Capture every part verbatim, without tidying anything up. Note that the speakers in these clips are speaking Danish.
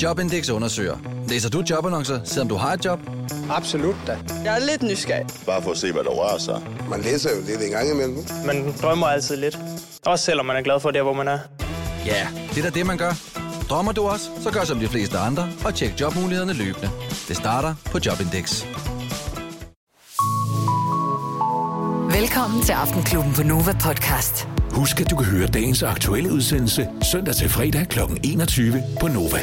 Jobindex undersøger. Læser du jobannoncer, selvom du har et job? Absolut da. Jeg er lidt nysgerrig. Bare for at se, hvad der rører sig. Man læser jo lidt en gang imellem. Man drømmer altid lidt. Også selvom man er glad for det, hvor man er. Ja, det er da det, man gør. Drømmer du også, så gør som de fleste andre og tjek jobmulighederne løbende. Det starter på Jobindex. Velkommen til Aftenklubben på Nova Podcast. Husk, at du kan høre dagens aktuelle udsendelse søndag til fredag kl. enogtyve på Nova.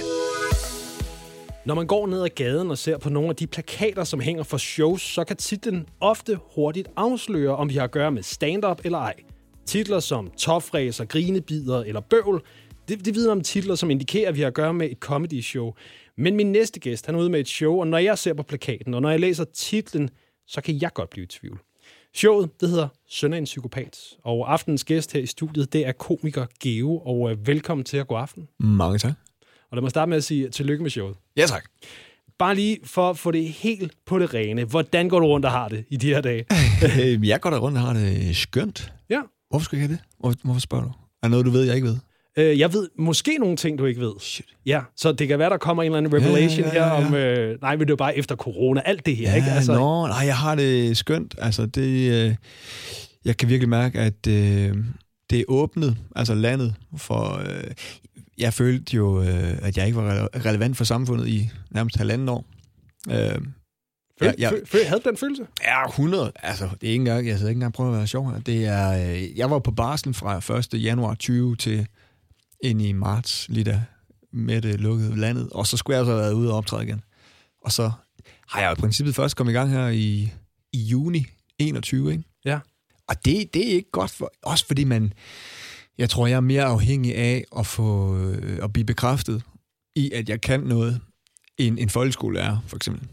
Når man går ned ad gaden og ser på nogle af de plakater, som hænger for shows, så kan titlen ofte hurtigt afsløre, om vi har at gøre med stand-up eller ej. Titler som topfræser, grinebider eller bøvl, det, det vidner om titler, som indikerer, at vi har at gøre med et comedy show. Men min næste gæst, han er ude med et show, og når jeg ser på plakaten, og når jeg læser titlen, så kan jeg godt blive i tvivl. Showet, det hedder Søn af en psykopat, og aftenens gæst her i studiet, det er komiker Geo, og øh, velkommen til at gå aften. Mange tak. Og lad mig starte med at sige tillykke med showet. Ja, tak. Bare lige for at få det helt på det rene. Hvordan går du rundt og har det i de her dage? Jeg går der rundt og har det skønt. Ja. Hvorfor skal jeg have det? Hvor, hvorfor spørger du? Er der noget, du ved, jeg ikke ved? Øh, jeg ved måske nogle ting, du ikke ved. Shit. Ja, så det kan være, der kommer en eller anden revelation ja, ja, ja, ja. her om... Øh, nej, men det er bare efter corona. Alt det her, ja, ikke? Altså, nå, nej, jeg har det skønt. Altså, det... Øh, jeg kan virkelig mærke, at øh, det er åbnet, altså landet, for... Øh, jeg følte jo, øh, at jeg ikke var rele- relevant for samfundet i nærmest halvanden år. Øh, Føl, jeg, føl, havde du den følelse? Ja, hundrede. Altså, det er ikke engang, jeg sidder ikke engang prøve at være sjov her. Det er, øh, jeg var på barslen fra første januar tyve til ind i marts, lige da med det lukkede landet. Og så skulle jeg så have været ude og optræde igen. Og så har jeg i princippet først kommet i gang her i, i juni enogtyve, ikke? Ja. Og det, det er ikke godt for, også fordi man, jeg tror, jeg er mere afhængig af at få, øh, at blive bekræftet i, at jeg kan noget, end en folkeskolelærer, for eksempel.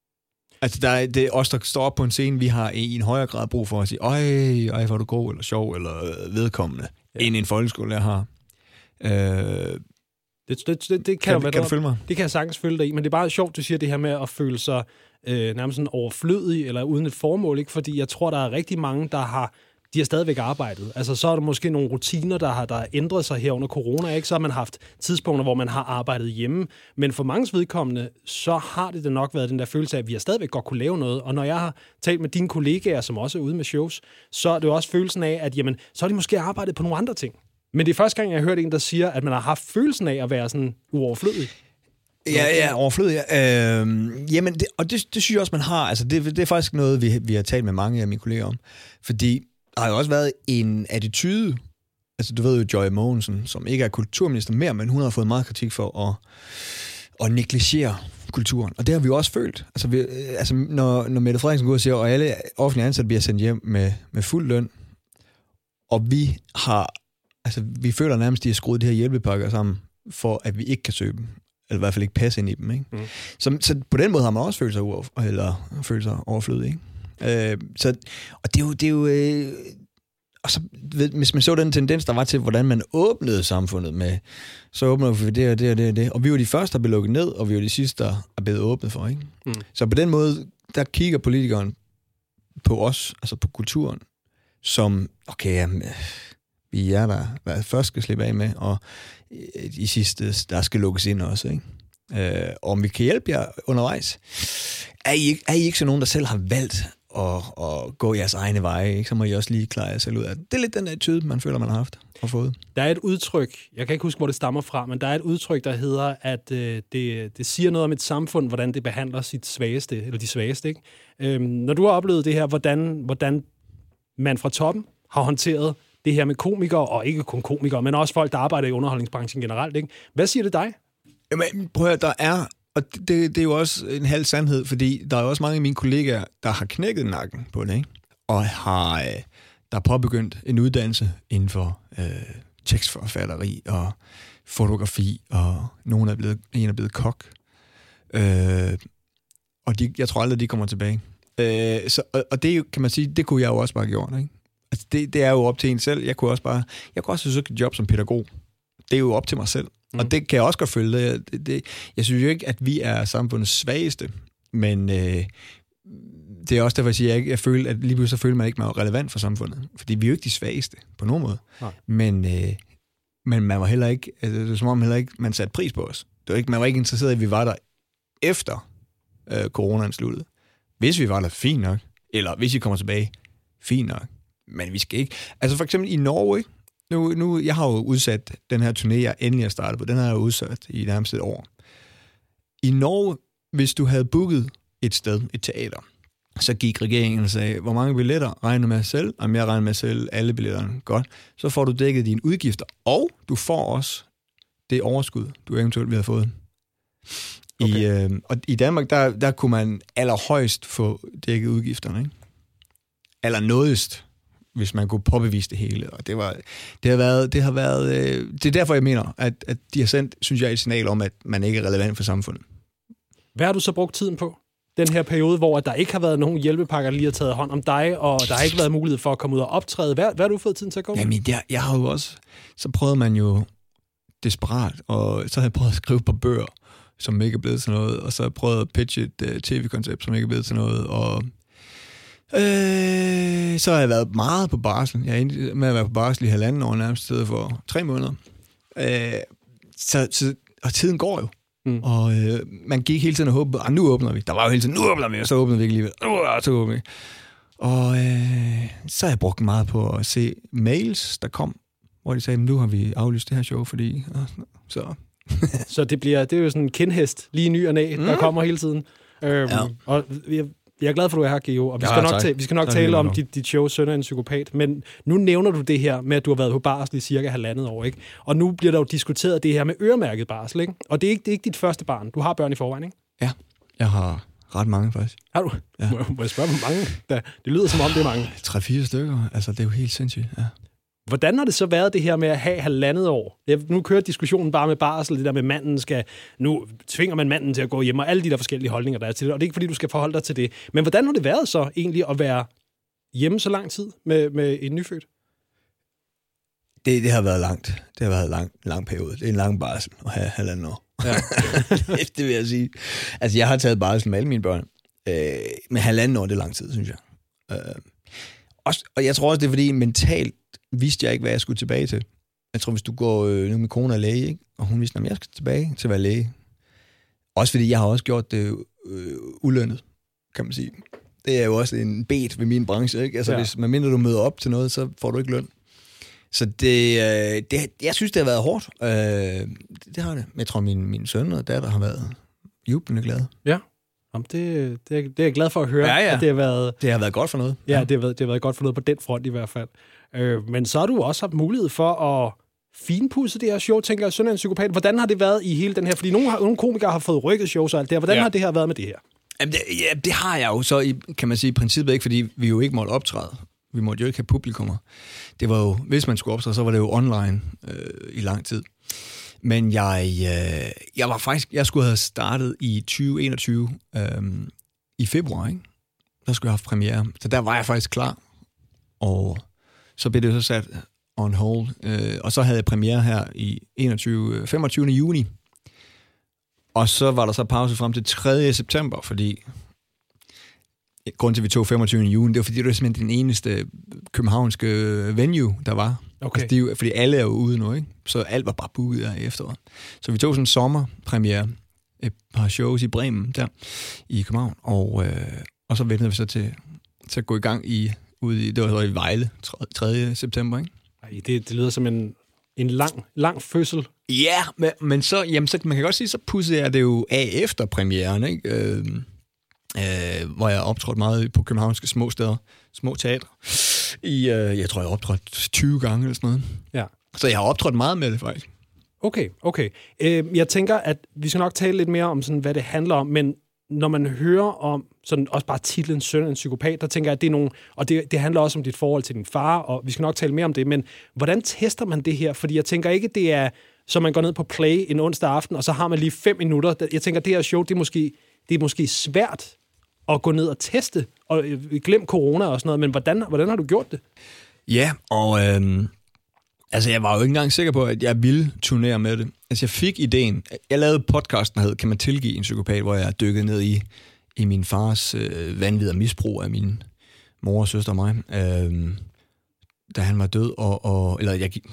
Altså, der er, det er os, der står op på en scene, vi har i en højere grad brug for at sige, øj, øj, hvor er du god, eller sjov, eller vedkommende, ja. End en folkeskolelærer har. Øh, det, det, det, det kan, kan, være kan du følge mig? Det kan jeg sagtens følge dig i, men det er bare sjovt, du siger det her med at føle sig øh, nærmest sådan overflødig, eller uden et formål, ikke? Fordi jeg tror, der er rigtig mange, der har de har stadigvæk arbejdet. Altså, så er der måske nogle rutiner, der har der ændret sig her under corona, ikke? Så har man haft tidspunkter, hvor man har arbejdet hjemme. Men for manges vedkommende, så har det da nok været den der følelse af, at vi har stadigvæk godt kunne lave noget. Og når jeg har talt med dine kollegaer, som også er ude med shows, så er det også følelsen af, at jamen, så har de måske arbejdet på nogle andre ting. Men det er første gang, jeg har hørt en, der siger, at man har haft følelsen af at være sådan uoverflødig. Ja, ja, overflødig. Ja. Øhm, jamen, det, og det, det synes jeg også, man har. Altså, det, det er faktisk noget, vi, vi har talt med mange af mine kolleger om. Fordi der har jo også været en attitude, altså du ved jo Joy Mogensen, som ikke er kulturminister mere, men hun har fået meget kritik for at, at negligere kulturen. Og det har vi jo også følt. Altså, vi, altså når, når Mette Frederiksen går og siger, og alle offentlige ansatte bliver sendt hjem med, med fuld løn, og vi har, altså vi føler nærmest, de har skruet de her hjælpepakker sammen, for at vi ikke kan søge dem. Eller i hvert fald ikke passe ind i dem, ikke? Mm. Så, så på den måde har man også følt sig, uover, eller følt sig overflødig, ikke? Øh, så, og det er jo, det er jo øh, og så, hvis man så den tendens, der var til, hvordan man åbnede samfundet med, så åbnede vi det og det og det og det, og vi var de første, der blev lukket ned, og vi var de sidste, der er blevet åbnet for, ikke? Mm. Så på den måde, der kigger politikeren på os, altså på kulturen, som, okay, jamen, vi er der, der først skal slippe af med, og de sidste, der skal lukkes ind også, ikke? Øh, og om vi kan hjælpe jer undervejs, er I, ikke, er I ikke så nogen, der selv har valgt at, at gå jeres egne veje, ikke? Så må I også lige klare jer selv ud af det. Det er lidt den der tyde, man føler, man har haft og fået. Der er et udtryk, jeg kan ikke huske, hvor det stammer fra, men der er et udtryk, der hedder, at øh, det, det siger noget om et samfund, hvordan det behandler sit svageste, eller de svageste, ikke? Øhm, når du har oplevet det her, hvordan, hvordan man fra toppen har håndteret det her med komikere, og ikke kun komikere, men også folk, der arbejder i underholdningsbranchen generelt, ikke? Hvad siger det dig? Jamen, prøv at høre, der er, og det, det er jo også en halv sandhed, fordi der er også mange af mine kollegaer, der har knækket nakken på det, ikke? Og har, der har påbegyndt en uddannelse inden for øh, tekstforfatteri og fotografi, og nogen er blevet, en er blevet kok. Øh, og de, jeg tror aldrig, de kommer tilbage. Øh, så, og, og det kan man sige, det kunne jeg jo også bare have gjort, ikke? Altså, det, det er jo op til en selv. Jeg kunne også bare, jeg kunne også have søgt et job som pædagog. Det er jo op til mig selv. Mm. Og det kan jeg også godt følge. Det, det, det, jeg synes jo ikke, at vi er samfundets svageste, men øh, det er også derfor, jeg siger, at jeg, ikke, jeg føler, at lige pludselig så føler man ikke, man er relevant for samfundet. Fordi vi er jo ikke de svageste på nogen måde. Nej. Men, øh, men man var heller ikke, altså, det er som om heller ikke, man satte pris på os. Det var ikke, man var ikke interesseret i, at vi var der efter øh, coronaen sluttede. Hvis vi var der, fint nok. Eller hvis vi kommer tilbage, fint nok. Men vi skal ikke. Altså for eksempel i Norge, nu, nu jeg har jo udsat den her turné, jeg endelig har startet på, den har jeg udsat i nærmest et år. I Norge, hvis du havde booket et sted, et teater, så gik regeringen og sagde, hvor mange billetter regner med selv? Om jeg regner med selv alle billetterne. Godt. Så får du dækket dine udgifter, og du får også det overskud, du eventuelt ville have fået. Okay. I, øh, og i Danmark, der, der kunne man allerhøjst få dækket udgifterne, ikke? Allernådest, hvis man kunne påbevise det hele. Og det, var, det har været... Det, har været, øh, det er derfor, jeg mener, at, at de har sendt, synes jeg, et signal om, at man ikke er relevant for samfundet. Hvad har du så brugt tiden på? Den her periode, hvor der ikke har været nogen hjælpepakker, der lige har taget hånd om dig, og der har ikke været mulighed for at komme ud og optræde. Hvad, hvad har du fået tiden til at gå med? Jamen, jeg, jeg har jo også... Så prøvede man jo desperat, og så har jeg prøvet at skrive på bøger, som ikke er blevet til noget, og så har jeg prøvet at pitche et uh, tv-koncept, som ikke er blevet til noget, og øh, så har jeg været meget på barsel. Jeg er endt med at være på barsel i halvanden år, nærmest stedet for tre måneder. Øh, så, så, og tiden går jo. Mm. Og øh, man gik hele tiden og håbede, at nu åbner vi. Der var jo hele tiden, nu åbner vi, og så åbner vi ikke alligevel. Uh, så åbner vi. Og øh, så har jeg brugt meget på at se mails, der kom, hvor de sagde, nu har vi aflyst det her show, fordi... Så... Så det bliver det er jo sådan en kindhest, lige ny og næ, mm. der kommer hele tiden. Øhm, ja. Og jeg, jeg er glad for, at du er her, Geo, og vi skal ja, nok, ta- vi skal nok tale om dit, dit show, Søn af en psykopat, men nu nævner du det her med, at du har været på barsel i cirka halvandet år, ikke? Og nu bliver der jo diskuteret det her med øremærket barsel, ikke? Og det er ikke, det er ikke dit første barn. Du har børn i forvejen, ikke? Ja, jeg har ret mange faktisk. Har du? Ja. Må, må jeg spørge, hvor mange? Det lyder som om, det er mange. tre-fire stykker, altså det er jo helt sindssygt, ja. Hvordan har det så været det her med at have halvandet år? Nu kører diskussionen bare med barsel, det der med manden skal... Nu tvinger man manden til at gå hjem, og alle de der forskellige holdninger, der er til det. Og det er ikke, fordi du skal forholde dig til det. Men hvordan har det været så egentlig at være hjemme så lang tid med, med en nyfødt? Det, det har været langt. Det har været en lang, lang periode. Det er en lang barsel at have halvandet år. Ja. Det vil jeg sige. Altså, jeg har taget barsel med alle mine børn. Øh, men halvandet år, det er lang tid, synes jeg. Øh, også, og jeg tror også, det er fordi mentalt vidste jeg ikke, hvad jeg skulle tilbage til. Jeg tror, hvis du går... Øh, nu min kone er læge, ikke? Og hun vidste, at jeg skal tilbage til at være læge. Også fordi jeg har også gjort det øh, ulønnet, kan man sige. Det er jo også en bet ved min branche, ikke? Altså, ja. Hvis man mindre du møder op til noget, så får du ikke løn. Så det, øh, det jeg synes, det har været hårdt. Øh, det, det har det. Men jeg tror, min, min søn og datter har været jublende glade. Ja. Jamen, det, det, er, det er jeg glad for at høre. Ja, ja. At det, har været, det har været godt for noget. Ja, ja. Det, har været, det har været godt for noget på den front i hvert fald. Øh, men så har du også haft mulighed for at finpudse det her show, tænker jeg, Søn af en psykopat. Hvordan har det været i hele den her? Fordi nogle, nogle komikere har fået rykket shows og alt det her. Hvordan ja. har det her været med det her? Jamen, det, ja, det har jeg jo så, i, kan man sige, i princippet ikke, fordi vi jo ikke måtte optræde. Vi måtte jo ikke have publikummer. Det var jo, hvis man skulle optræde, så var det jo online øh, i lang tid. Men jeg, øh, jeg var faktisk, jeg skulle have startet i tyve enogtyve øh, i februar, ikke? Der skulle jeg have premiere. Så der var jeg faktisk klar. Og så blev det så sat on hold. Øh, og så havde jeg premiere her i enogtyve, femogtyvende juni. Og så var der så pause frem til tredje september, fordi grunden til, at vi tog femogtyvende juni, det var, fordi det var simpelthen den eneste københavnske venue, der var. Okay. Altså, de, fordi alle er jo ude nu, ikke? Så alt var bare booket der i efteråret. Så vi tog sådan en sommerpremiere, et par shows i Bremen, der i København, og, øh, og så ventede vi så til, til at gå i gang i, ude i, det var så i Vejle, tredje september, ikke? Ej, det, det lyder som en, en lang, lang fødsel. Ja, men, men så, jamen, så man kan godt sige, så pudsede jeg det jo af efter premieren, ikke? Øh, øh, hvor jeg optrådte meget på københavnske små steder, små teatre. I, øh, jeg tror, jeg har optrådt tyve gange eller sådan noget. Ja. Så jeg har optrådt meget med det, faktisk. Okay, okay. Øh, jeg tænker, at vi skal nok tale lidt mere om, sådan, hvad det handler om, men når man hører om sådan, også bare titlen Søn af en psykopat, der tænker jeg, at det er nogle, og det, det handler også om dit forhold til din far, og vi skal nok tale mere om det, men hvordan tester man det her? Fordi jeg tænker ikke, det er, så man går ned på Play en onsdag aften, og så har man lige fem minutter. Jeg tænker, det her show, det er måske, det er måske svært at gå ned og teste, og glem corona og sådan noget, men hvordan, hvordan har du gjort det? Ja, og øhm, altså jeg var jo ikke engang sikker på, at jeg ville turnere med det. Altså jeg fik ideen, jeg lavede podcasten, der hed Kan man tilgive en psykopat, hvor jeg dykkede ned i, i min fars øh, vanvid og misbrug af min mor og søster og mig, øh, da han var død, og, og eller jeg,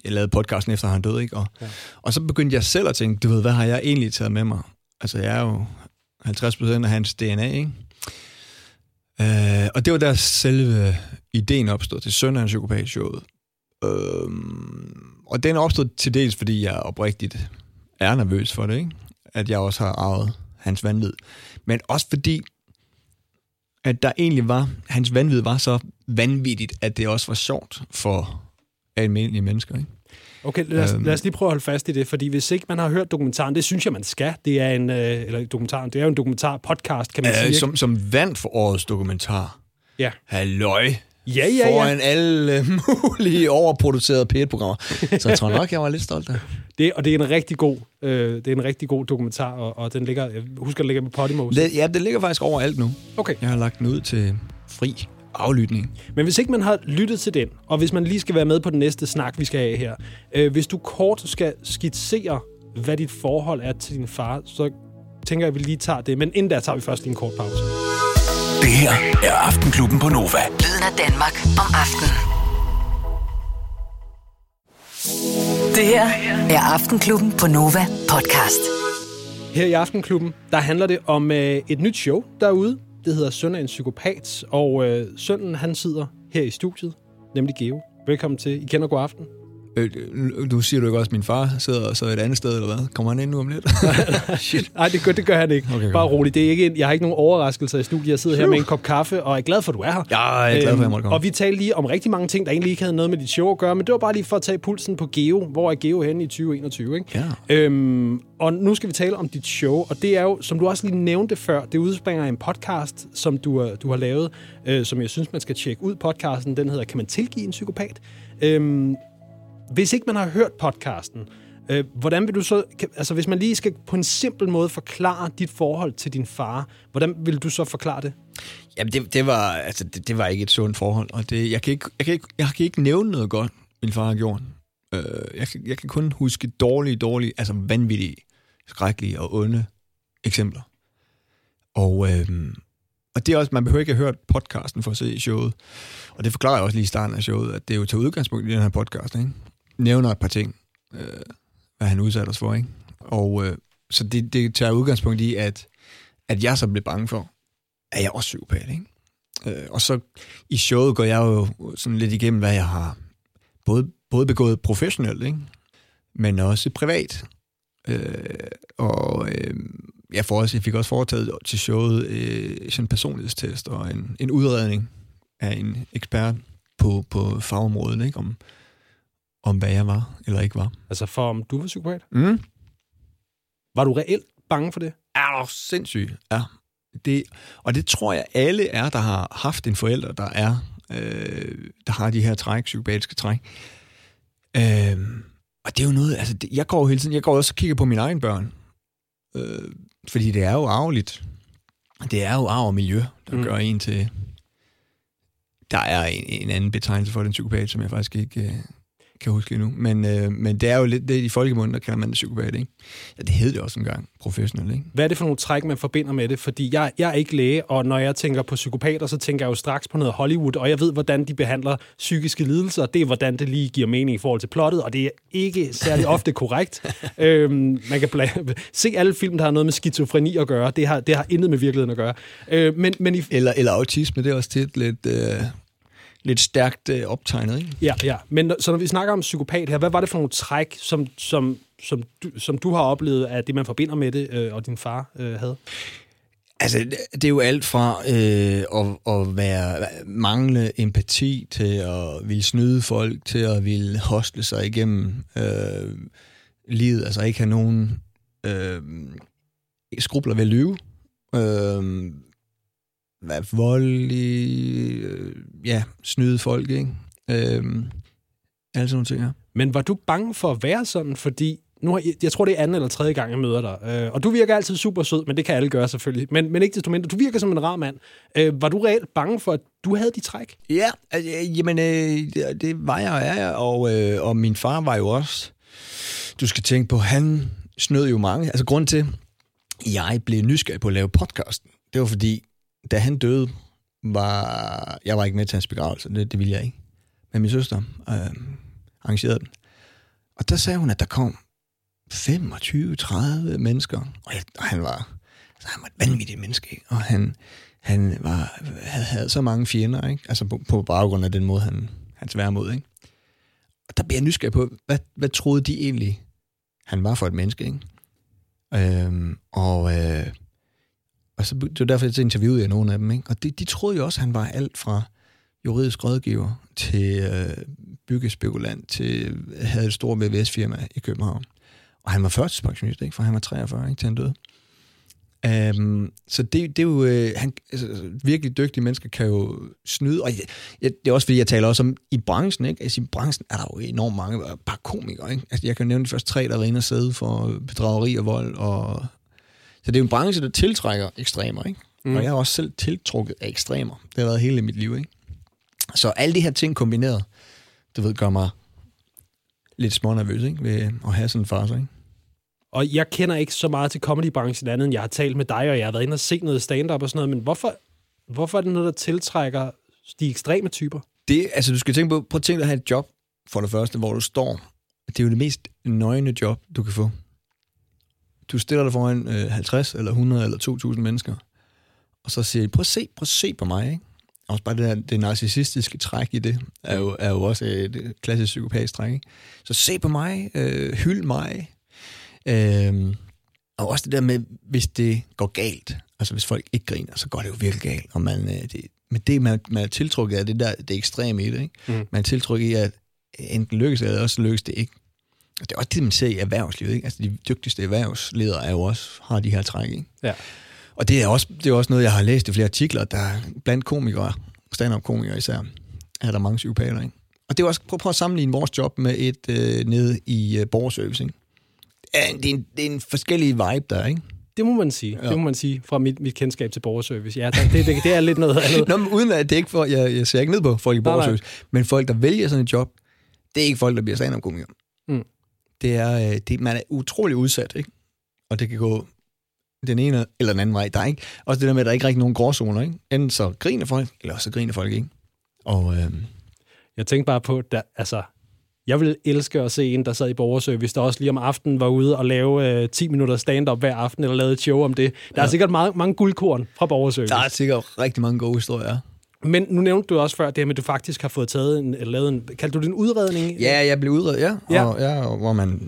jeg lavede podcasten efter han døde, ikke? Og, ja. og så begyndte jeg selv at tænke, du ved, hvad har jeg egentlig taget med mig? Altså, jeg er jo halvtreds procent af hans D N A, ikke? Øh, og det var der selve ideen opstod til Søn af en Psykopat-showet. Øh, og den opstod til dels, fordi jeg oprigtigt er nervøs for det, ikke? At jeg også har arvet hans vanvid. Men også fordi, at der egentlig var, hans vanvid var så vanvittigt, at det også var sjovt for almindelige mennesker, ikke? Okay, lad os, øhm. lad os lige prøve at holde fast i det, fordi hvis ikke man har hørt dokumentaren, det synes jeg, man skal. Det er en, øh, eller dokumentaren, det er jo en dokumentar-podcast, kan man øh, sige. Som, som vandt for årets dokumentar. Ja. Halløj. Ja, ja, ja. Foran alle mulige overproducerede P et-programmer. Så jeg tror nok, jeg var lidt stolt af. Det, og det er en rigtig god, øh, det er en rigtig god dokumentar, og, og den ligger, jeg husker, den ligger på Podimo. Det, ja, det ligger faktisk overalt nu. Okay. Jeg har lagt den ud til fri aflytning. Men hvis ikke man har lyttet til den, og hvis man lige skal være med på den næste snak, vi skal have her, øh, hvis du kort skal skitsere, hvad dit forhold er til din far, så tænker jeg, at vi lige tager det. Men inden der tager vi først lige en kort pause. Det her er Aftenklubben på Nova. Lyden af Danmark om aftenen. Det her er Aftenklubben på Nova podcast. Her i Aftenklubben, der handler det om øh, et nyt show derude. Det hedder Søn af en Psykopat, og øh, sønnen, han sidder her i studiet, nemlig Geo. Velkommen til. I kender god aften. Øh, du siger du ikke også, at min far sidder så et andet sted, eller hvad? Kommer han ind nu om lidt? Nej, det gør, det gør han ikke. Okay, bare roligt. Det er ikke en, jeg har ikke nogen overraskelser i studiet. Jeg sidder her med en kop kaffe, og er glad for, at du er her. Ja, jeg er glad for, at jeg måtte komme. Og vi talte lige om rigtig mange ting, der egentlig ikke havde noget med dit show at gøre, men det var bare lige for at tage pulsen på Geo. Hvor er Geo henne i tyve enogtyve, ikke? Ja. Øhm, og nu skal vi tale om dit show, og det er jo, som du også lige nævnte før, det udspringer af en podcast, som du, du har lavet, øh, som jeg synes, man skal tjekke ud. Podcasten, den hedder Kan man tilgive en psykopat? Øhm, Hvis ikke man har hørt podcasten, øh, hvordan vil du så, altså hvis man lige skal på en simpel måde forklare dit forhold til din far, hvordan vil du så forklare det? Jamen det, det var altså det, det var ikke et sundt forhold, og det jeg kan ikke jeg kan ikke jeg kan ikke nævne noget godt min far har gjort. Øh, jeg kan jeg kan kun huske dårlige dårlige, altså vanvittige, skrækkelige og onde eksempler. Og øh, og det er også, man behøver ikke have hørt podcasten for at se showet. Og det forklarer jeg også lige i starten af showet, at det er jo til udgangspunkt i den her podcast, ikke? Nævner et par ting, øh, hvad han udsatte os for, ikke? Og øh, så det, det tager udgangspunkt i, at, at jeg så blev bange for, at jeg også psykopat, ikke? Øh, og så i showet går jeg jo sådan lidt igennem, hvad jeg har både, både begået professionelt, ikke? Men også privat. Øh, og øh, jeg, får også, jeg fik også foretaget til showet øh, sådan en personlighedstest og en, en udredning af en ekspert på, på fagområdet, ikke? Om, om hvad jeg var eller ikke var. Altså for om du var psykopat? Mm. Var du reelt bange for det? Er du sindssygt? Ja. Det, og det tror jeg alle er, der har haft en forælder, der er, øh, der har de her træk, psykopatiske træk. Øh, og det er jo noget, altså det, jeg går jo hele tiden, jeg går også og kigger på mine egne børn. Øh, fordi det er jo arveligt. Det er jo arv og miljø, der mm. gør en til... Der er en, en anden betegnelse for den psykopat, som jeg faktisk ikke øh, kan huske endnu. Men, øh, men det er jo lidt det i folkemunden, der kalder man det psykopat, ikke? Ja, det hed det også engang, professionelt, ikke? Hvad er det for nogle træk, man forbinder med det? Fordi jeg, jeg er ikke læge, og når jeg tænker på psykopater, så tænker jeg jo straks på noget Hollywood, og jeg ved, hvordan de behandler psykiske lidelser. Det er, hvordan det lige giver mening i forhold til plottet, og det er ikke særlig ofte korrekt. øhm, man kan bl- se alle film, der har noget med skizofreni at gøre. Det har, det har intet med virkeligheden at gøre. Øh, men, men i... eller, eller autisme, det er også tit lidt... Øh... lidt stærkt øh, optegnet, ikke? Ja, ja. Men så når vi snakker om psykopat her, hvad var det for nogle træk, som, som, som, du, som du har oplevet af det, man forbinder med det, øh, og din far øh, havde? Altså, det, det er jo alt fra øh, at, at være manglende empati til at ville snyde folk, til at ville hostle sig igennem øh, livet, altså ikke have nogen øh, skrubler ved at lyve. Øh, Hvad voldelig, øh, ja, snyde folk, ikke? Øhm, alle sådan nogle ting her. Men var du bange for at være sådan, fordi nu har, jeg, jeg tror, det er anden eller tredje gang, jeg møder dig, øh, og du virker altid super sød, men det kan alle gøre selvfølgelig, men, men ikke desto mindre, du virker som en rar mand. Øh, var du reelt bange for, at du havde de træk? Ja, altså, jamen, øh, det, det var jeg og er jeg, og, øh, og min far var jo også, du skal tænke på, han snød jo mange, altså grunden til, jeg blev nysgerrig på at lave podcasten, det var fordi, da han døde, var jeg var ikke med til hans begravelse, det, det ville jeg ikke. Men min søster øh, arrangerede den. Og der sagde hun, at der kom femogtyve tredive mennesker, og, jeg, og han var, så han var et vanvittigt menneske, ikke? Og han, han var, havde, havde så mange fjender, ikke? Altså på, på baggrund af den måde, han, hans værmod, ikke? Og der bliver jeg nysgerrig på, hvad, hvad troede de egentlig, han var for et menneske, ikke? Øhm, og, øh, og så, det var derfor, jeg interviewede jeg nogle af dem, ikke? Og de, de troede jo også, at han var alt fra juridisk rådgiver til øh, byggespekulant, til havde et stort V V S-firma i København. Og han var førtidspensionist, ikke? For han var treogfyrre, ikke? Til han døde. Um, så det, det er jo... Øh, han, altså, virkelig dygtige mennesker kan jo snyde. Og jeg, jeg, det er også, fordi jeg taler også om i branchen, ikke? Altså i branchen er der jo enormt mange bare komikere, ikke? Altså jeg kan nævne de første tre, der er inde og sidde for bedrageri og vold. Og... Så det er jo en branche, der tiltrækker ekstremer, ikke? Mm. Og jeg har også selv tiltrukket af ekstremer. Det har været hele mit liv, ikke? Så alle de her ting kombineret, du ved, gør mig lidt smånervøs, ikke? Ved at have sådan en farse, ikke? Og jeg kender ikke så meget til comedybranchen andet, end jeg har talt med dig, og jeg har været inde og set noget stand-up og sådan noget, men hvorfor, hvorfor er det noget, der tiltrækker de ekstreme typer? Det, altså, du skal tænke på, prøv at tænke dig at have et job, for det første, hvor du står. Det er jo det mest nøgne job, du kan få. Du stiller dig foran øh, halvtreds eller hundrede eller to tusind mennesker, og så siger de, prøv at se, prøv at se på mig, ikke? Også bare det, der, det narcissistiske træk i det, er jo, er jo også et klassisk psykopatisk træk, ikke? Så se på mig, øh, hyld mig. Øh, og også det der med, hvis det går galt, altså hvis folk ikke griner, så går det jo virkelig galt. Og man, øh, det, men det, man, man er tiltrukket af, det der det ekstreme i det, ikke? Mm. Man er tiltrukket i, at enten lykkes eller også lykkes det ikke. Og det er også det, man ser i erhvervslivet, ikke? Altså de dygtigste erhvervsledere er jo også, har de her træk, ikke? Ja. Og det er, også, det er også noget, jeg har læst i flere artikler, der blandt komikere, stand-up-komikere især, er der mange psykopater, ikke? Og det er også, prøv, prøv at sammenligne vores job med et øh, nede i øh, borgerservice, ikke? Ja, det, er en, det er en forskellig vibe der, ikke? Det må man sige. Ja. Det må man sige fra mit, mit kendskab til borgerservice. Ja, det, det, det er lidt noget andet. Nå, men uden at det ikke for, jeg, jeg ser ikke ned på folk i borgerservice, men folk, der vælger sådan et job, det er ikke folk, der bliver stand-up-komikere. Mm. Det er, det, man er utrolig udsat, ikke? Og det kan gå den ene eller den anden vej. Der er ikke, også det der med, at der ikke er rigtig nogen gråzoner, ikke? Enten så griner folk, eller også så griner folk ikke. Og, øhm... Jeg tænkte bare på, der, altså, jeg ville elske at se en, der sad i borgerservice, der også lige om aftenen var ude og lave øh, ti minutter stand-up hver aften, eller lavede et show om det. Der ja. er sikkert meget, mange guldkorn fra borgerservice. Der er sikkert rigtig mange gode historier. Men nu nævnte du også før det her med, at du faktisk har fået taget en, eller lavet en, kaldte du det en udredning? Ja, jeg blev udredet, ja. ja. Og, ja, hvor man...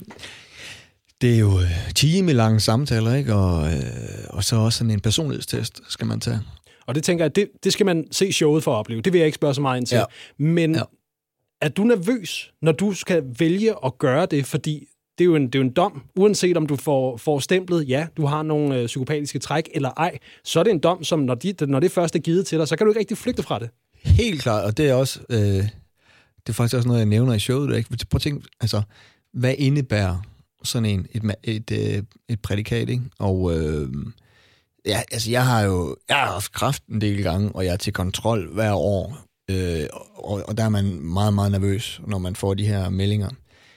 Det er jo timelange samtaler, ikke? Og, øh, og så også sådan en personlighedstest skal man tage. Og det tænker jeg, det, det skal man se showet for at opleve. Det vil jeg ikke spørge så meget ind til. Ja. Men ja. er du nervøs, når du skal vælge at gøre det? Fordi det er jo en, det er jo en dom. Uanset om du får, får stemplet, ja, du har nogle øh, psykopatiske træk eller ej, så er det en dom, som når, de, når det først er givet til dig, så kan du ikke rigtig flygte fra det. Helt klart, og det er også øh, det er faktisk også noget, jeg nævner i showet. Ikke? Prøv at tænke, altså, hvad indebærer sådan en, et, et, et, et prædikat, ikke? Og øh, ja, altså, jeg har jo jeg har haft kræft en del gange, og jeg er til kontrol hver år, øh, og, og der er man meget, meget nervøs, når man får de her meldinger.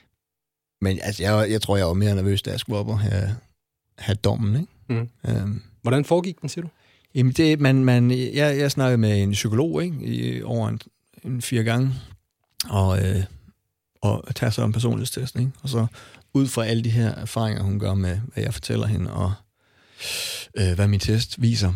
Men altså, jeg, jeg tror, jeg var mere nervøs, da jeg skulle op og have, have dommen, ikke? Mm. Øhm. Hvordan foregik den, siger du? Jamen, det, man, man, jeg, jeg snakkede med en psykolog, ikke? I, over en, en fire gange, og, øh, og tager så en personlighedstest, ikke? Og så ud fra alle de her erfaringer, hun gør med, hvad jeg fortæller hende, og øh, hvad min test viser,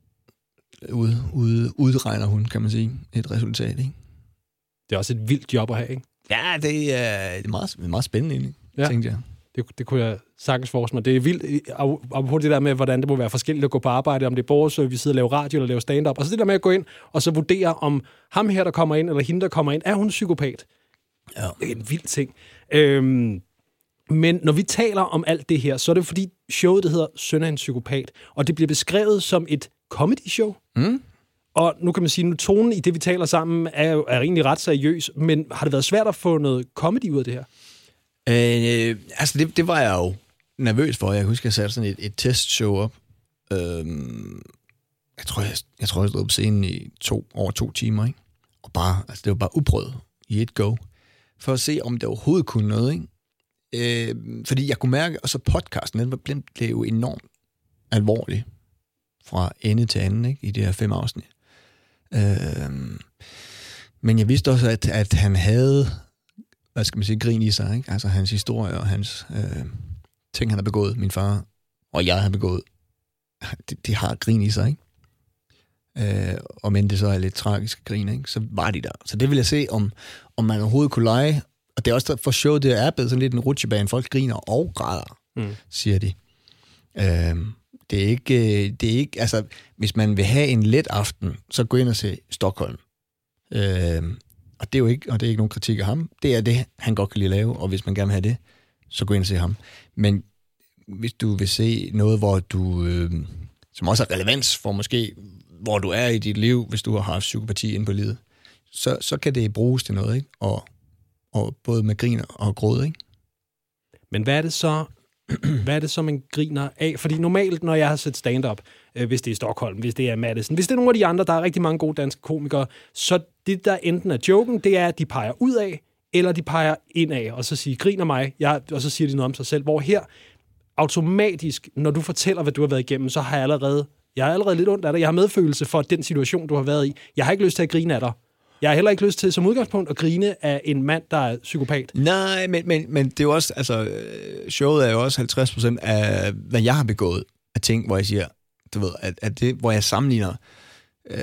ud, ud, udregner hun, kan man sige, et resultat, ikke? Det er også et vildt job at have, ikke? Ja, det er, det er meget, meget spændende, egentlig, ja. Tænkte jeg. Det, det kunne jeg sagtens forestille mig. Det er vildt, og på det der med, hvordan det må være forskelligt at gå på arbejde, om det er borgerservice, sidder og lave radio eller lave stand-up, og så det der med at gå ind og så vurdere, om ham her, der kommer ind, eller hende, der kommer ind, er hun psykopat? Ja. Det er en vild ting. Øhm, men når vi taler om alt det her, så er det fordi showet, det hedder Søn af en psykopat, og det bliver beskrevet som et comedy-show. Mm. Og nu kan man sige, at tonen i det, vi taler sammen, er jo er egentlig ret seriøs, men har det været svært at få noget comedy ud af det her? Øh, altså, det, det var jeg jo nervøs for. Jeg husker, jeg satte sådan et, et testshow op. Øhm, jeg tror, jeg, jeg tror, jeg stod på scenen i to, over to timer, ikke? Og bare, altså, det var bare uprøvet i et go. For at se, om det overhovedet kunne noget, ikke? Øh, fordi jeg kunne mærke, og så podcasten, den blev, blev jo enormt alvorlig fra ende til anden, ikke? I det her fem afsnit. Øh, men jeg vidste også, at, at han havde hvad skal man sige, grin i sig, ikke? Altså hans historie og hans øh, ting, han har begået, min far og jeg har begået, det, det har grin i sig, ikke? Øh, og men det så er lidt tragisk grin, ikke? Så var de der. Så det vil jeg se, om, om man overhovedet kunne lege, og det er også for show, det er blevet sådan lidt en rutsjebane, folk griner og græder, mm. siger de. Øh, det er ikke, det er ikke, altså, hvis man vil have en let aften, så gå ind og se Stockholm. Øh, og det er jo ikke, og det er ikke nogen kritik af ham. Det er det, han godt kan lide at lave, og hvis man gerne vil have det, så gå ind og se ham. Men hvis du vil se noget, hvor du, øh, som også har relevans for måske, hvor du er i dit liv, hvis du har haft psykopati inde på livet, så, så kan det bruges til noget, ikke? Og, og både med grin og gråd, ikke? Men hvad er det så, hvad er det så, man griner af? Fordi normalt, når jeg har set stand-up, øh, hvis det er Stockholm, hvis det er Madison, hvis det er nogle af de andre, der er rigtig mange gode danske komikere, så det, der enten er joken, det er, at de peger ud af, eller de peger ind af, og så siger, griner mig, jeg, og så siger de noget om sig selv. Hvor her, automatisk, når du fortæller, hvad du har været igennem, så har jeg allerede, jeg har allerede lidt ondt af dig. Jeg har medfølelse for den situation, du har været i. Jeg har ikke lyst til at grine af dig. Jeg har heller ikke lyst til, som udgangspunkt, at grine af en mand, der er psykopat. Nej, men, men, men det er jo også, altså, showet er jo også halvtreds procent af, hvad jeg har begået af ting, hvor jeg siger, du ved, at, at det, hvor jeg sammenligner, øh,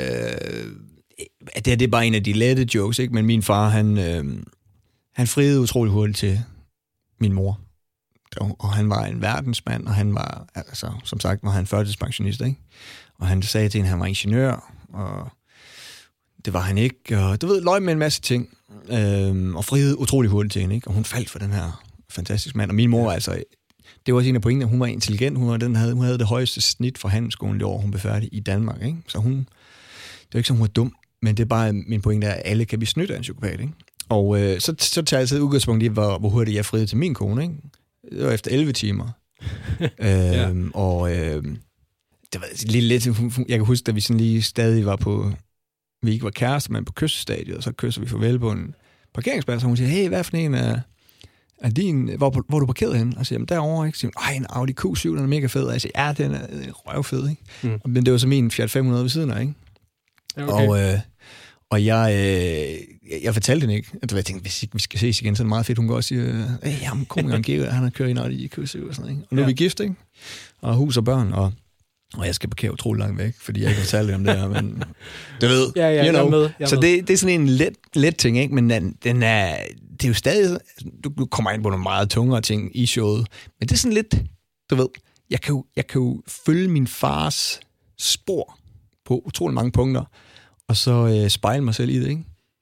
at det, det er bare en af de lette jokes, ikke? Men min far, han, øh, han friede utrolig hurtigt til min mor. Og han var en verdensmand, og han var, altså, som sagt, var han førtidspensionist, ikke? Og han sagde til hende, at han var ingeniør, og det var han ikke, og du ved, løg med en masse ting, øhm, og frihed utrolig hurtigt til hende, ikke? Og hun faldt for den her fantastiske mand, og min mor, altså, det var også en af pointene, hun var intelligent, hun, var, den havde, hun havde det højeste snit for handelsskolen det år, hun blev færdig i Danmark, ikke? Så hun, det var ikke som hun var dum, men det er bare min pointe, at alle kan blive snydt af en psykopat, ikke? Og øh, så, så tager jeg altid udgangspunkt i, hvor, hvor hurtigt jeg friede til min kone, ikke? Det var efter elleve timer. ja. øhm, og øh, det var lidt lidt, jeg kan huske, da vi sådan lige stadig var på, vi ikke var kærester, men på kyssestadiet, og så kysser vi farvel på en parkeringsplads, og hun siger, hey, hvad for en er, er din, hvor, hvor du parkeret henne? Og jeg siger, jamen derovre, ikke? Så siger hun, ej, en Audi Q syv, den er mega fed. Og jeg siger, ja, den er røvfed, ikke? Mm. Men det var så min Fiat fem hundrede ved siden af, ikke? Okay. Og, øh, og jeg, øh, jeg fortalte hende ikke, at jeg tænkte, hvis vi skal ses igen, så er det meget fedt. Hun går også sige, hey, jamen, komikeren Georg, han har kørt i en Audi Q syv og sådan noget, ikke? Og nu ja. er vi gift, ikke? Og hus og børn, og Og jeg skal parkere utrolig langt væk, fordi jeg ikke har talt om det her, men du ved, ja, ja, you know. Jeg er med, jeg er så det, det er sådan en let, let ting, ikke? Men den, den er, det er jo stadig, du, du kommer ind på nogle meget tungere ting i showet, men det er sådan lidt, du ved, jeg kan jo, jeg kan jo følge min fars spor på utrolig mange punkter, og så øh, spejle mig selv i det, ikke?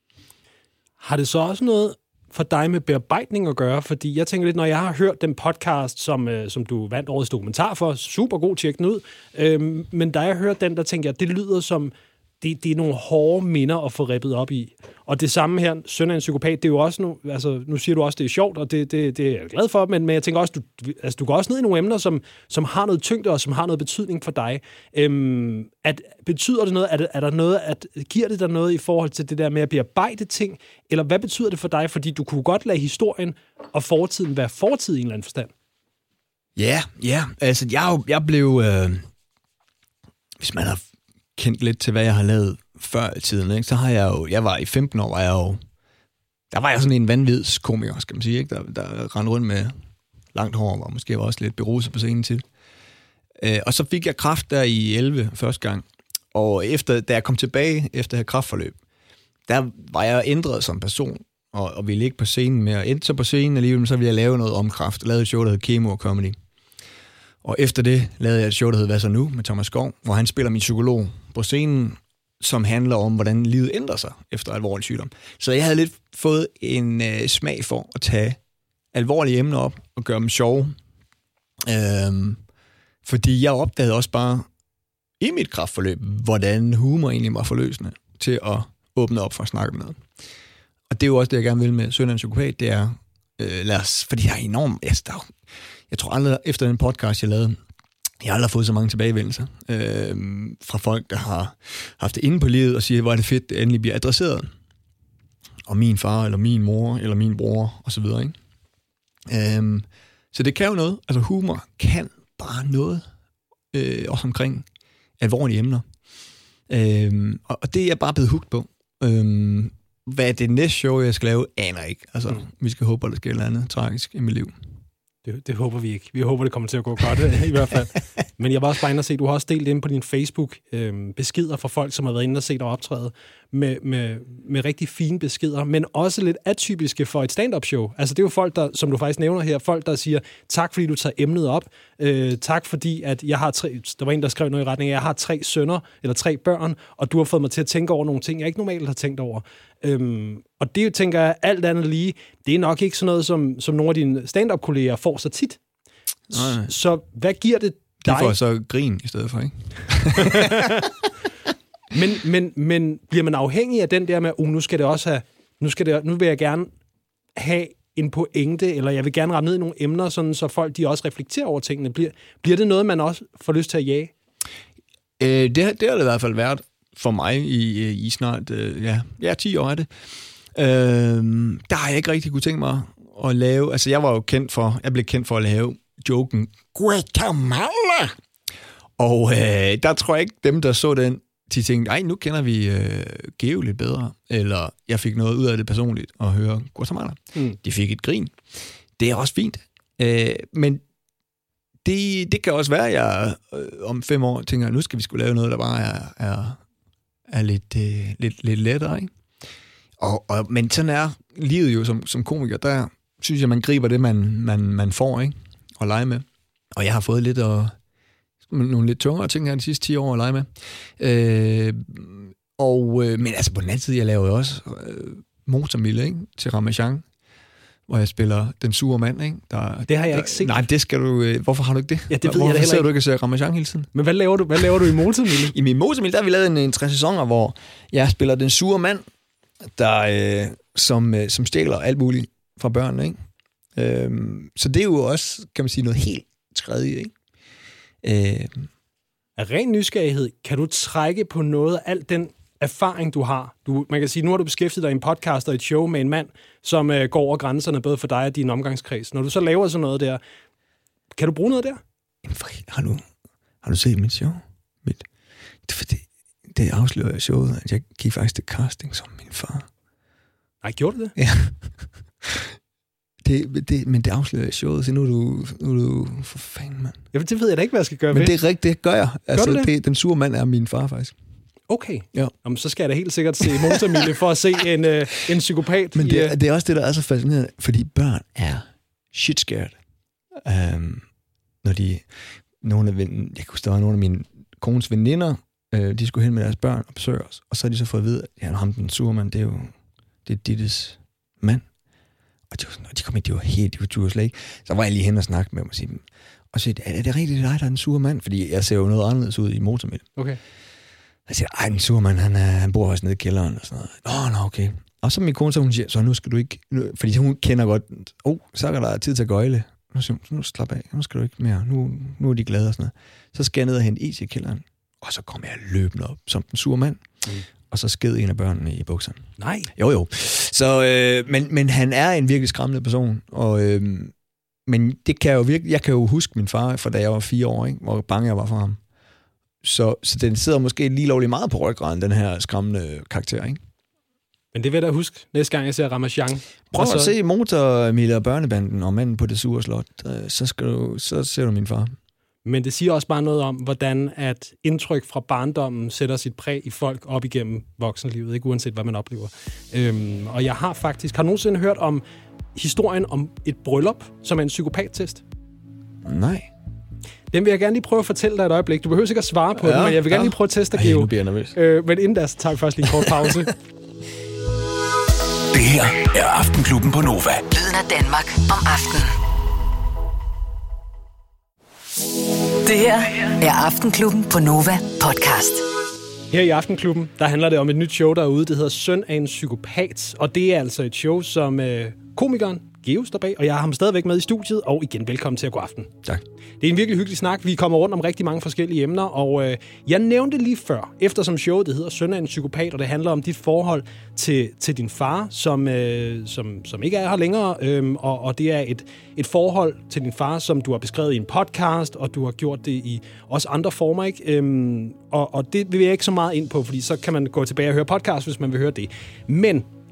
Har det så også noget for dig med bearbejdning at gøre? Fordi jeg tænker lidt, når jeg har hørt den podcast, som, øh, som du vandt årets dokumentar for, super god, tjek den ud, øhm, men da jeg hørte den, der tænker jeg, det lyder som, det, det er nogle hårde minder at få rippet op i. Og det samme her, Søn af en psykopat, det er jo også nu, altså nu siger du også, det er sjovt, og det, det, det er jeg glad for, men, men jeg tænker også, du, altså, du går også ned i nogle emner, som, som har noget tyngde, og som har noget betydning for dig. Øhm, at, betyder det noget, er, det, er der noget, at giver det dig noget i forhold til det der med at bearbejde ting, eller hvad betyder det for dig? Fordi du kunne godt lade historien og fortiden være fortid i en eller anden forstand. Ja, yeah, ja, yeah. altså jeg, jeg blev, øh, hvis man har kendt lidt til, hvad jeg har lavet før i tiden, ikke? Så har jeg jo, jeg var i femten år, var jeg jo, der var jeg sådan en vanvidskomiker, skal man sige, ikke? Der, der rendte rundt med langt hår, og måske var også lidt beruset på scenen til. Øh, og så fik jeg kræft der i elleve første gang, og efter, da jeg kom tilbage efter at have kræftforløb, der var jeg ændret som person, og, og ville ikke på scenen mere. Endte så på scenen alligevel, så ville jeg lave noget om kræft. Jeg lavede et show, der hed Kemo og Comedy. Og efter det lavede jeg et show, der hed Hvad så nu? Med Thomas Skov, hvor han spiller min psykolog på scenen, som handler om, hvordan livet ændrer sig efter alvorlig sygdom. Så jeg havde lidt fået en øh, smag for at tage alvorlige emner op og gøre dem sjove. Øhm, fordi jeg opdagede også bare i mit kræftforløb, hvordan humor egentlig var forløsende til at åbne op for at snakke med. Og det er jo også det, jeg gerne vil med Søn af en psykopat, det er, øh, lad os, fordi jeg er enormt, altså, der, jeg tror aldrig, efter den podcast, jeg lavede, jeg har aldrig fået så mange tilbagevendelser øh, fra folk, der har haft det inde på livet og siger, hvor er det fedt, det endelig bliver adresseret. Og min far, eller min mor, eller min bror, og så videre, ikke? Øh, så det kan jo noget. Altså humor kan bare noget, øh, også omkring alvorlige emner. Øh, og, og det er jeg bare blevet hooked på. Øh, hvad det næste show, jeg skal lave, aner ikke. Altså, mm. vi skal håbe, at der sker et eller andet tragisk i mit liv. Det, det håber vi ikke. Vi håber, det kommer til at gå godt, i hvert fald. Men jeg var også bare inde og se, du har også delt ind på din Facebook øh, beskeder fra folk, som har været inde og set dig optræde, med, med, med rigtig fine beskeder, men også lidt atypiske for et stand-up show. Altså det er jo folk, der, som du faktisk nævner her, folk, der siger, tak fordi du tager emnet op, øh, tak fordi, at jeg har tre, der var en, der skrev noget i retning af, jeg har tre sønner, eller tre børn, og du har fået mig til at tænke over nogle ting, jeg ikke normalt har tænkt over. Øhm, og det tænker jeg, alt andet lige, det er nok ikke sådan noget, som, som nogle af dine stand-up-kolleger får så tit. Nej. Så hvad giver det dig? De får så grin i stedet for, ikke? men, men, men bliver man afhængig af den der med, uh, nu skal det også have, nu, skal det, nu vil jeg gerne have en pointe, eller jeg vil gerne ramme ned i nogle emner, sådan, så folk de også reflekterer over tingene. Bliver, bliver det noget, man også får lyst til at jage? Øh, det, det har det i hvert fald været for mig i, i snart, øh, ja, ja, ti år er det. Øh, der har jeg ikke rigtig kunne tænke mig at lave, altså jeg var jo kendt for, jeg blev kendt for at lave joken Guatemala. Og øh, der tror jeg ikke, dem der så den, de tænkte, ej, nu kender vi øh, Geo lidt bedre, eller jeg fik noget ud af det personligt at høre Guatemala. Mm. De fik et grin. Det er også fint. Øh, men det, det kan også være, at jeg øh, om fem år tænker, nu skal vi sgu lave noget, der bare er, er, er lidt, øh, lidt, lidt lettere, ikke? Og, og, men sådan er livet jo som, som komiker, der synes jeg, man griber det, man, man, man får, ikke? Og lege med. Og jeg har fået lidt og, nogle lidt tungere ting her de sidste ti år at lege med. Øh, og, øh, men altså på den anden side, jeg laver jo også øh, Motormille, ikke? Til Ramachan, hvor jeg spiller den sure mand, ikke? Der, det har jeg der, ikke set. Nej, det skal du... Øh, hvorfor har du ikke det? Ja, det ved hvorfor jeg da sidder ikke. du ikke og ser Ramachan hele tiden? Men hvad laver du, hvad laver du i Motormille? I min Motormille, der har vi lavet en, en tre sæsoner, hvor jeg spiller den sure mand, der, øh, som, øh, som stjæler alt muligt fra børnene, ikke? Øhm, så det er jo også, kan man sige, noget helt tredje, ikke? Øh, Af ren nysgerrighed, kan du trække på noget af al den erfaring, du har? Du, man kan sige, nu har du beskæftiget dig i en podcast og et show med en mand, som øh, går over grænserne, både for dig og din omgangskreds. Når du så laver sådan noget der, kan du bruge noget der? Har du, har du set mit show? Mit, det, det, det afslører showet, at jeg gik faktisk til casting som min far. Nej, gjorde du det? Ja. Det, det, men det afslører showet, så nu er du, nu er du for fanden, mand. Ja, det ved jeg da ikke, hvad jeg skal gøre men ved. Men det er rigtigt, det gør jeg. Altså, gør det? Det, den sure mand er min far, faktisk. Okay. Ja. Jamen, så skal jeg da helt sikkert se Motormille for at se en, øh, en psykopat. Men i, det, det er også det, der er så fascinerende, fordi børn er shit scared. Um, når de... Nogle af, jeg kan huske, der var nogle af mine kones veninder, øh, de skulle hen med deres børn og besøge os, og så har de så fået at vide, at ja, ham den sure mand, det er jo det er Dittes mand. Og de, de kom ind, de var helt, de var slet ikke. Så var jeg lige hen og snakke med dem og sige, og så er det rigtigt, det er dig, der er den sure mand? Fordi jeg ser jo noget anderledes ud i Motormille. Okay. Jeg siger, ej, den sure mand, han, er, han bor også nede i kælderen og sådan noget. Åh, nå, okay. Og så min kone, så hun siger, så nu skal du ikke, nu, fordi hun kender godt, åh, oh, så er der tid til at gøjle. Nu, siger hun, nu slap af, nu skal du ikke mere, nu, nu er de glade og sådan noget. Så skal jeg ned og hente is i kælderen, og så kommer jeg løbende op som den sure mand. Mm. Og så sked en af børnene i bukserne. Nej. Jo, jo. Så, øh, men, men han er en virkelig skræmmende person, og, øh, men det kan jeg jo virkelig, jeg kan jo huske min far, fra da jeg var fire år, ikke, hvor bange jeg var for ham. Så, så den sidder måske lige lovligt meget på ryggraden, den her skræmmende karakter, ikke? Men det vil jeg da huske, næste gang jeg ser Ramachan. Prøv så... at se Motormille og Børnebanden og Manden på det sure slot, så, skal du, så ser du min far. Men det siger også bare noget om, hvordan at indtryk fra barndommen sætter sit præg i folk op igennem voksenlivet, ikke uanset hvad man oplever. Øhm, og jeg har faktisk... Har du nogensinde hørt om historien om et bryllup, som er en psykopattest? Nej. Den vil jeg gerne lige prøve at fortælle dig et øjeblik. Du behøver ikke at svare på ja, den, men jeg vil ja. gerne lige prøve at teste dig, Geo. Nu bliver jeg nervøs. Øh, men inden da, så tager vi først lige en kort pause. Det her er Aftenklubben på Nova. Lyden af Danmark om aftenen. Det her er Aftenklubben på Nova podcast. Her i Aftenklubben, der handler det om et nyt show derude, det hedder Søn af en psykopat. Og det er altså et show, som øh, komikeren Geo står bag, og jeg har ham stadigvæk med i studiet, og igen velkommen til at gå aften. Tak. Det er en virkelig hyggelig snak. Vi kommer rundt om rigtig mange forskellige emner, og øh, jeg nævnte lige før, eftersom showet det hedder Søn af en psykopat, og det handler om dit forhold til, til din far, som, øh, som, som ikke er her længere, øh, og, og det er et, et forhold til din far, som du har beskrevet i en podcast, og du har gjort det i også andre former, ikke? Øh, og, og det vil jeg ikke så meget ind på, fordi så kan man gå tilbage og høre podcast, hvis man vil høre det. Men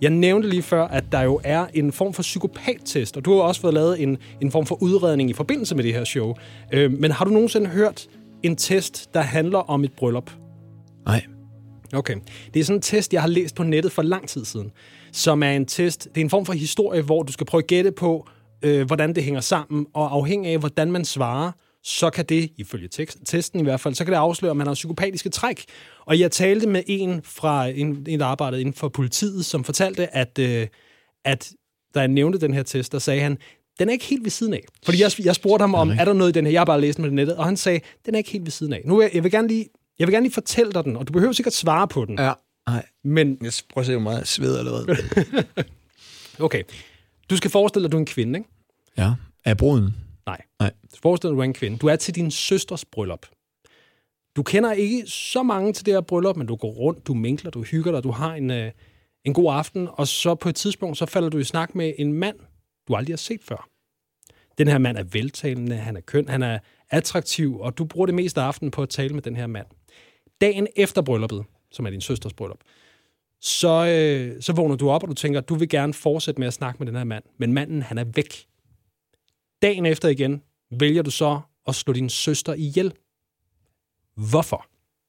Jeg nævnte lige før, at der jo er en form for psykopattest, og du har også fået lavet en, en form for udredning i forbindelse med det her show. Øh, men har du nogensinde hørt en test, der handler om et bryllup? Nej. Okay. Det er sådan en test, jeg har læst på nettet for lang tid siden, som er en test. Det er en form for historie, hvor du skal prøve at gætte på, øh, hvordan det hænger sammen, og afhængig af, hvordan man svarer, så kan det, ifølge tekst, testen i hvert fald, så kan det afsløre, at man har psykopatiske træk. Og jeg talte med en fra en, en der arbejdede inden for politiet, som fortalte, at, øh, at da jeg nævnte den her test, der sagde han, den er ikke helt ved siden af. Fordi jeg, jeg spurgte ham om, er der noget i den her? Jeg har bare læst med det nettet, og han sagde, den er ikke helt ved siden af. Nu vil jeg, jeg vil gerne lige, jeg vil gerne lige fortælle dig den, og du behøver sikkert svare på den. Ja, nej. Men Jeg prøver at se, hvor meget sved allerede. okay. Du skal forestille dig, at du er en kvinde, ikke? Ja. Er bruden? Nej. Nej. Forestil dig, du er en kvinde. Du er til din søsters bryllup. Du kender ikke så mange til det her bryllup, men du går rundt, du minkler, du hygger dig, du har en, øh, en god aften, og så på et tidspunkt, så falder du i snak med en mand, du aldrig har set før. Den her mand er veltalende, han er køn, han er attraktiv, og du bruger det meste af aftenen på at tale med den her mand. Dagen efter brylluppet, som er din søsters bryllup, så, øh, så vågner du op, og du tænker, at du vil gerne fortsætte med at snakke med den her mand, men manden, han er væk. Dagen efter igen, vælger du så at slå din søster ihjel. Hvorfor?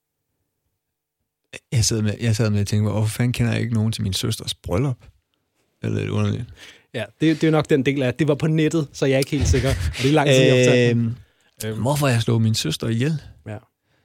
Jeg sad med, jeg sad med at tænke, hvorfor fanden kender jeg ikke nogen til min søsters bryllup? Eller lidt underligt. Ja, det, det er nok den del af, at det var på nettet, så jeg er ikke helt sikker. Og det er lang tid, jeg optaget. Øhm, øhm. Hvorfor jeg slog min søster ihjel? Ja.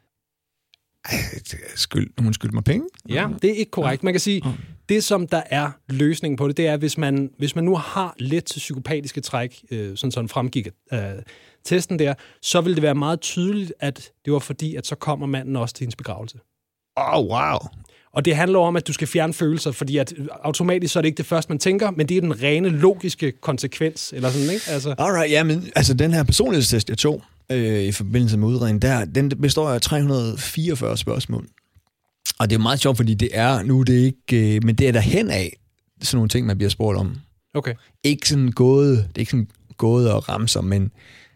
Ej, skyld, hun skyldte mig penge? Ja, det er ikke korrekt. Man kan sige, det som der er løsningen på det, det er, hvis man, hvis man nu har lidt til psykopatiske træk, øh, sådan sådan fremgik af øh, testen der, så vil det være meget tydeligt, at det var fordi, at så kommer manden også til hendes begravelse. Åh, oh, wow. Og det handler om, at du skal fjerne følelser, fordi at automatisk så er det ikke det første, man tænker, men det er den rene logiske konsekvens, eller sådan, ikke? Altså. Alright, ja, men altså den her personlighedstest, jeg tog øh, i forbindelse med udredningen, der, den består af tre hundrede og fireogfyrre spørgsmål. Og det er meget sjovt, fordi det er, nu det er ikke, øh, men det er derhen af, sådan nogle ting, man bliver spurgt om. Okay. Ikke sådan gåde, det er ikke sådan gåde og ramser, men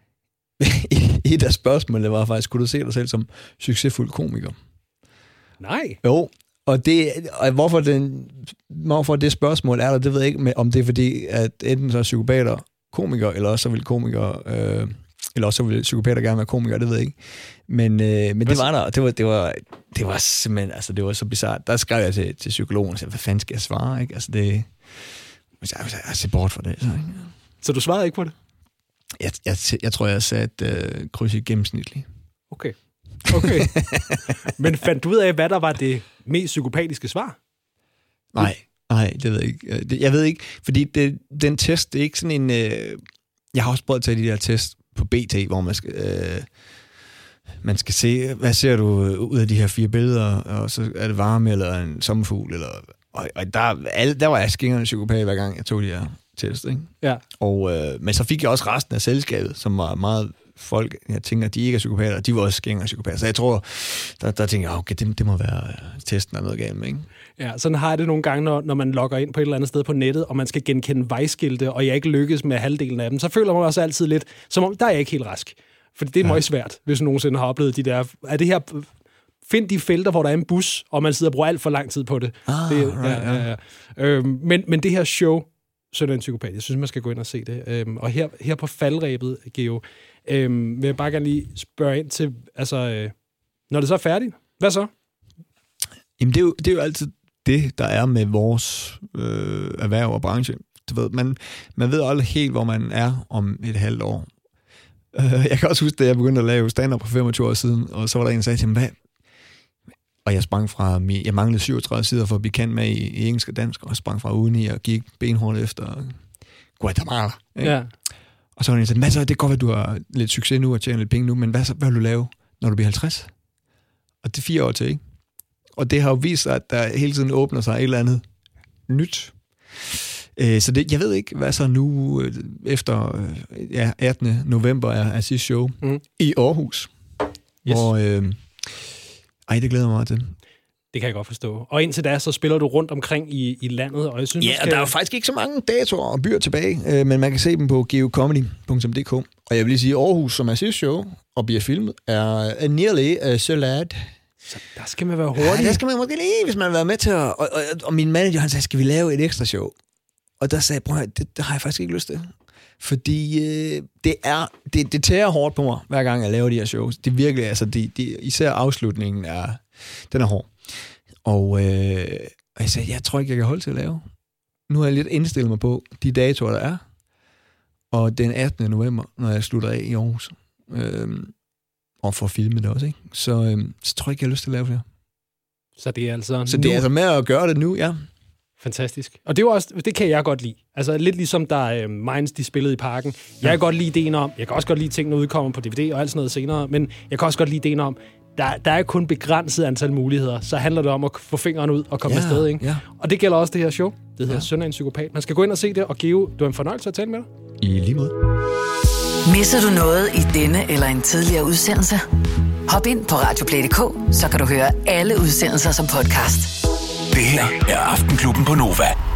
et af spørgsmålene var faktisk, kunne du se dig selv som succesfuld komiker? Nej. Jo, og, det, og hvorfor, den, hvorfor det spørgsmål er der, det ved jeg ikke, om det er fordi, at enten så er psykopater komikere, eller også så vil komikere, øh, eller også så vil psykopater gerne være komikere, det ved jeg ikke. Men, øh, men det var der, og det var, det var, det var simpelthen, altså det var så bizarrt. Der skrev jeg til, til psykologen og sagde, hvad fanden skal jeg svare, ikke? Altså det, jeg, jeg ser bort fra det. Så, ikke? Så du svarede ikke på det? Jeg, jeg, jeg tror, jeg satte øh, kryds i gennemsnitlig. Okay. Okay. Men fandt du ud af, hvad der var det mest psykopatiske svar? Nej, nej, det ved jeg ikke. Jeg ved ikke, fordi det, den test, det er ikke sådan en... Øh, jeg har også prøvet at tage de der test på B T, hvor man skal, øh, man skal se, hvad ser du ud af de her fire billeder, og så er det varme, eller en sommerfugl, eller... Og, og der, alle, der var jeg skingerne psykopat, hver gang jeg tog de her test, ikke? Ja. Og, øh, men så fik jeg også resten af selskabet, som var meget... folk, jeg tænker, de ikke er psykopater, de var også skængere psykopater. Så jeg tror, der, der tænker jeg, okay, det, det må være testen af noget galt med, ikke? Ja, sådan har jeg det nogle gange, når, når man logger ind på et eller andet sted på nettet, og man skal genkende vejskilte, og jeg ikke lykkes med halvdelen af dem, så føler man også altid lidt, som om, der er jeg ikke helt rask. For det er meget svært, hvis man nogensinde har oplevet de der... Er det her... Find de felter, hvor der er en bus, og man sidder og bruger alt for lang tid på det. Ah, det right, ja, ja, ja. Øhm, men, men det her show, så er det en psykopat. Jeg synes, man skal gå ind og se det. Øhm, og her, her på faldrebet, Geo, øhm, vil jeg bare gerne lige spørge ind til, altså, øh, når det så er færdigt, hvad så? Jamen, det er jo, det er jo altid det, der er med vores øh, erhverv og branche. Du ved, man, man ved aldrig helt, hvor man er om et halvt år. Øh, jeg kan også huske, da jeg begyndte at lave stand-up for femogtyve år siden, og så var der en, der sagde til mig, hvad? Og jeg sprang fra, jeg manglede syvogtredive sider for at blive kendt med i, i engelsk og dansk, og jeg sprang fra uni og gik benhårdt efter Guatemala. Ja. Og så var der en, der sagde, hvad så, det kan godt være, du har lidt succes nu og tjener lidt penge nu, men hvad, så, hvad vil du lave, når du bliver halvtreds? Og det er fire år til, ikke? Og det har jo vist sig, at der hele tiden åbner sig et eller andet nyt. Så det, jeg ved ikke, hvad så nu efter ja, attende november er, er sidste show mm. i Aarhus. Yes. Hvor, øh, ej, det glæder mig meget til. Det kan jeg godt forstå. Og indtil da, så spiller du rundt omkring i, i landet. Og jeg synes, ja, skal... og der er jo faktisk ikke så mange datoer og byer tilbage, øh, men man kan se dem på geocomedy punktum d k. Og jeg vil lige sige, Aarhus, som er sidste show og bliver filmet, er nearly uh, so lad. Så der skal man være hurtig. Ja, der skal man måske lige, hvis man har været med til at... Og, og, og min manager, han sagde, skal vi lave et ekstra show? Og der sagde jeg, prøv at, det, det har jeg faktisk ikke lyst til. Fordi øh, det er det, det tærer hårdt på mig, hver gang jeg laver de her shows. Det virkelig, altså, de, de, især afslutningen er, den er hård. Og, øh, og jeg sagde, jeg tror ikke, jeg kan holde til at lave. Nu har jeg lidt indstillet mig på de datoer, der er. Og den attende november, når jeg slutter af i Aarhus. Øh, og får filmet det også, ikke? Så, øh, så tror jeg ikke, jeg har lyst til at lave flere. Så det er altså... Så det er altså med at gøre det nu, ja. Fantastisk. Og det, var også, det kan jeg godt lide. Altså lidt ligesom der øh, Minds, de spillede i Parken. Jeg kan godt lide ideen om, jeg kan også godt lide ting, når udkommer på D V D og alt sådan noget senere, men jeg kan også godt lide ideen om, der, der er kun begrænset antal muligheder, så handler det om at få fingeren ud og komme ja, afsted, ikke? Ja. Og det gælder også det her show. Det hedder ja. Søn af en psykopat. Man skal gå ind og se det, og Geo, du er en fornøjelse at tale med dig. I lige måde. Misser du noget i denne eller en tidligere udsendelse? Hop ind på radioplay punktum d k, så kan du høre alle udsendelser som podcast. Det her er Aftenklubben på Nova.